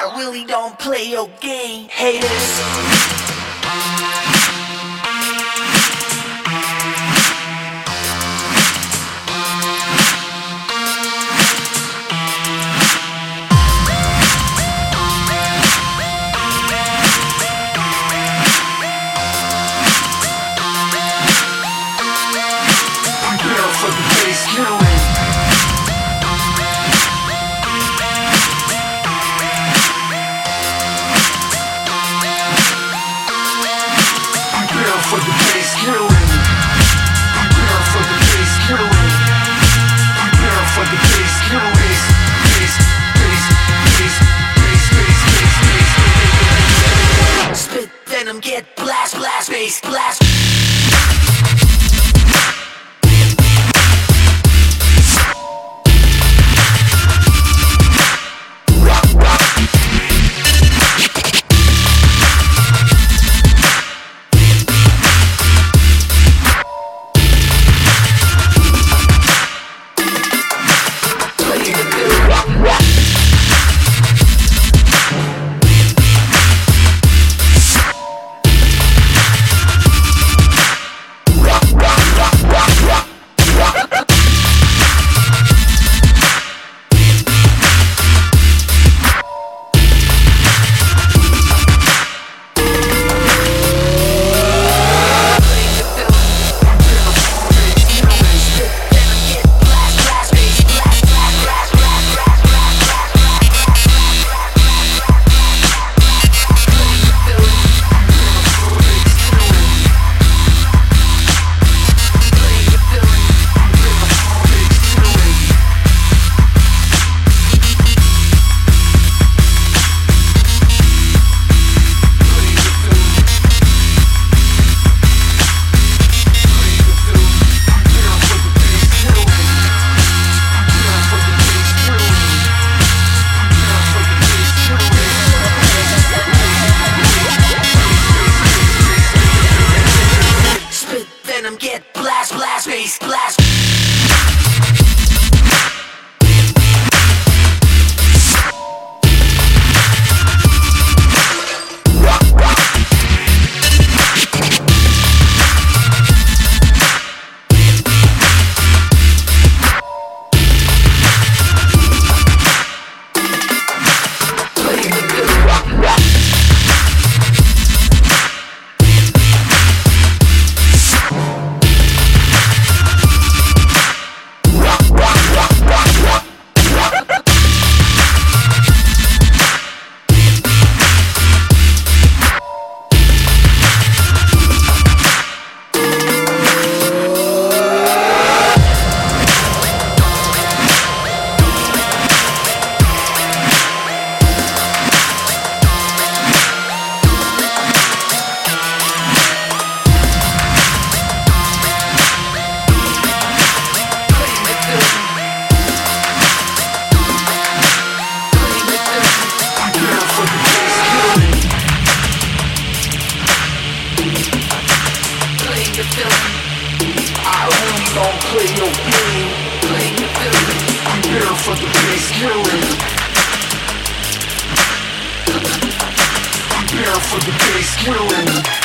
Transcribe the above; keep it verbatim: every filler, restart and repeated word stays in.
I really don't play your game, haters. For the bass killing. Prepare for the bass killing. Prepare for the bass killing. Bass, bass, bass, bass, bass, bass, bass. Spit venom, get blast, blast, bass, blast. Get blast, blast, bass, blast. I really don't play no game. Play the film. Prepare for the bass killing. Prepare for the bass killing.